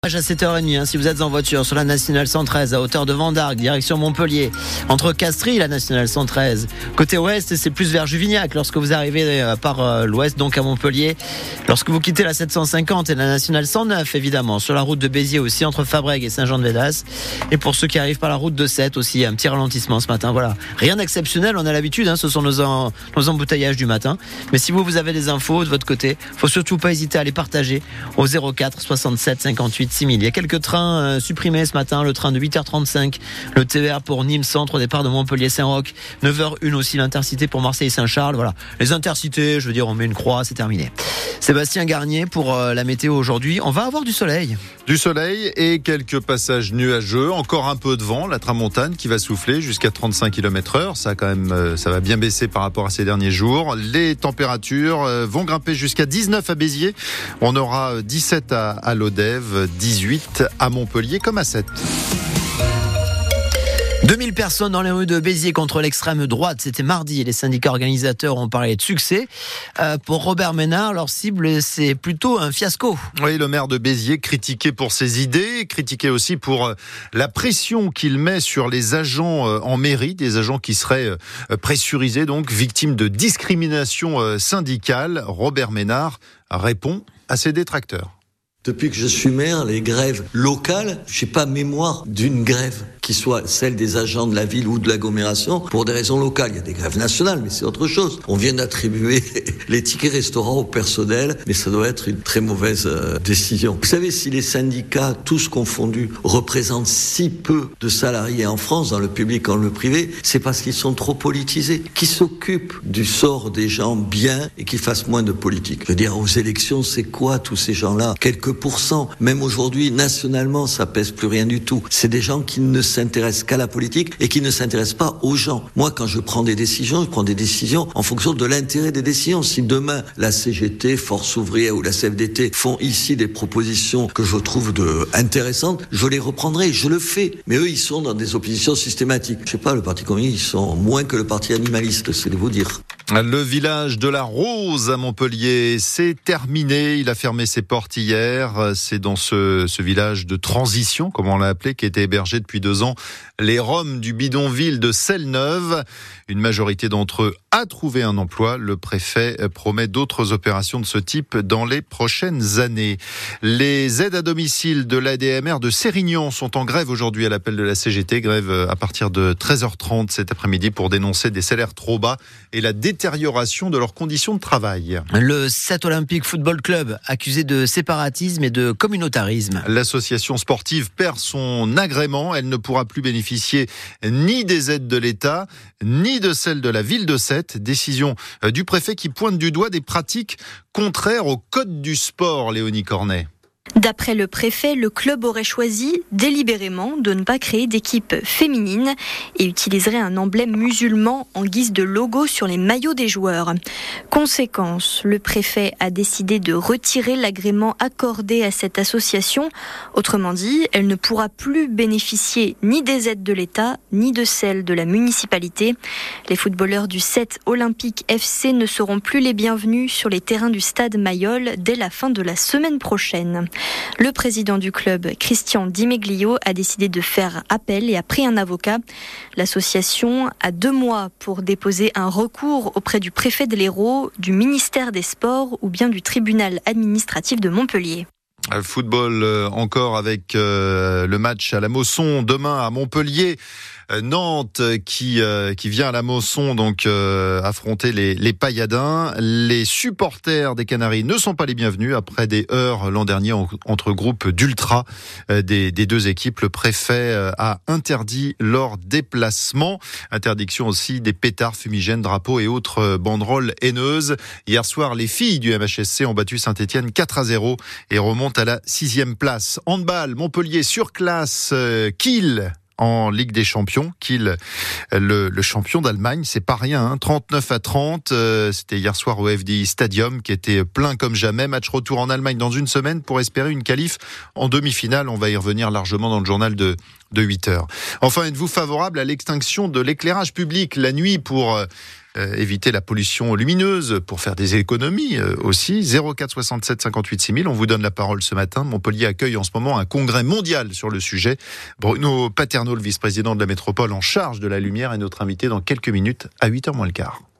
À 7h30, si vous êtes en voiture sur la Nationale 113 à hauteur de Vendargues, direction Montpellier, entre Castries et la Nationale 113. Côté ouest, c'est plus vers Juvignac lorsque vous arrivez par l'ouest, donc à Montpellier. Lorsque vous quittez la 750 et la Nationale 109, évidemment, sur la route de Béziers aussi, entre Fabrègues et Saint-Jean-de-Védas. Et pour ceux qui arrivent par la route de 7 aussi, un petit ralentissement ce matin. Voilà, rien d'exceptionnel, on a l'habitude, ce sont nos embouteillages du matin. Mais si vous avez des infos de votre côté, faut surtout pas hésiter à les partager au 04 67 58 6000. Il y a quelques trains supprimés ce matin, le train de 8h35, le TER pour Nîmes Centre au départ de Montpellier-Saint-Roch, 9h01 aussi l'Intercité pour Marseille-Saint-Charles. Voilà, les Intercités, je veux dire, on met une croix, c'est terminé. Sébastien Garnier pour la météo aujourd'hui. On va avoir du soleil. Du soleil et quelques passages nuageux, encore un peu de vent, la tramontane qui va souffler jusqu'à 35 km/h. Ça va bien baisser par rapport à ces derniers jours. Les températures vont grimper jusqu'à 19 à Béziers. On aura 17 à Lodève, 18 à Montpellier comme à 7. 2000 personnes dans les rues de Béziers contre l'extrême droite. C'était mardi. Les syndicats organisateurs ont parlé de succès. Pour Robert Ménard, leur cible, c'est plutôt un fiasco. Oui, le maire de Béziers, critiqué pour ses idées, critiqué aussi pour la pression qu'il met sur les agents en mairie, des agents qui seraient pressurisés, donc victimes de discrimination syndicale. Robert Ménard répond à ses détracteurs. Depuis que je suis maire, les grèves locales, j'ai pas mémoire d'une grève qui soit celle des agents de la ville ou de l'agglomération pour des raisons locales. Il y a des grèves nationales, mais c'est autre chose. On vient d'attribuer les tickets restaurants au personnel, mais ça doit être une très mauvaise décision. Vous savez, si les syndicats, tous confondus, représentent si peu de salariés en France, dans le public comme le privé, c'est parce qu'ils sont trop politisés, qui s'occupent du sort des gens bien et qui fassent moins de politique. Je veux dire, aux élections, c'est quoi tous ces gens-là ? Quelques pourcents. Même aujourd'hui, nationalement, ça pèse plus rien du tout. C'est des gens qui ne s'intéressent qu'à la politique et qui ne s'intéressent pas aux gens. Moi, quand je prends des décisions, je prends des décisions en fonction de l'intérêt des décisions. Si demain, la CGT, Force Ouvrière ou la CFDT font ici des propositions que je trouve intéressantes, je les reprendrai, je le fais. Mais eux, ils sont dans des oppositions systématiques. Je sais pas, le Parti communiste, ils sont moins que le Parti animaliste, c'est de vous dire. Le village de la Rose à Montpellier, c'est terminé. Il a fermé ses portes hier. C'est dans ce village de transition, comme on l'a appelé, qui était hébergé depuis 2 ans, les Roms du bidonville de Selle-Neuve. Une majorité d'entre eux a trouvé un emploi. Le préfet promet d'autres opérations de ce type dans les prochaines années. Les aides à domicile de l'ADMR de Sérignan sont en grève aujourd'hui à l'appel de la CGT. Grève à partir de 13h30 cet après-midi pour dénoncer des salaires trop bas et la détérioration de leurs conditions de travail. Le 7 Olympique Football Club, accusé de séparatisme et de communautarisme. L'association sportive perd son agrément. Elle ne pourra plus bénéficier ni des aides de l'État, ni de celles de la ville de Sète. Décision du préfet qui pointe du doigt des pratiques contraires au code du sport, Léonie Cornet. D'après le préfet, le club aurait choisi délibérément de ne pas créer d'équipe féminine et utiliserait un emblème musulman en guise de logo sur les maillots des joueurs. Conséquence, le préfet a décidé de retirer l'agrément accordé à cette association. Autrement dit, elle ne pourra plus bénéficier ni des aides de l'État, ni de celles de la municipalité. Les footballeurs du 7 Olympique FC ne seront plus les bienvenus sur les terrains du stade Mayol dès la fin de la semaine prochaine. Le président du club, Christian Di Meglio, a décidé de faire appel et a pris un avocat. L'association a 2 mois pour déposer un recours auprès du préfet de l'Hérault, du ministère des Sports ou bien du tribunal administratif de Montpellier. Football encore avec le match à la Mosson demain à Montpellier. Nantes qui vient à la Mosson donc affronter les Payadins. Les supporters des Canaries ne sont pas les bienvenus après des heurts l'an dernier entre groupes d'ultra des 2 équipes. Le préfet a interdit leur déplacement. Interdiction aussi des pétards, fumigènes, drapeaux et autres banderoles haineuses. Hier soir, les filles du MHSC ont battu Saint-Étienne 4-0 et remontent à la 6e place. Handball, Montpellier surclasse Kiel en Ligue des Champions. Kiel, le champion d'Allemagne, c'est pas rien, 39-30. C'était hier soir au FDI Stadium qui était plein comme jamais. Match retour en Allemagne dans une semaine pour espérer une qualif en demi-finale. On va y revenir largement dans le journal de 8h. Enfin, êtes-vous favorable à l'extinction de l'éclairage public la nuit pour éviter la pollution lumineuse, pour faire des économies aussi. 04 67 58 6000. On vous donne la parole ce matin. Montpellier accueille en ce moment un congrès mondial sur le sujet. Bruno Paterno, le vice-président de la métropole en charge de la lumière, est notre invité dans quelques minutes à 8h moins le quart.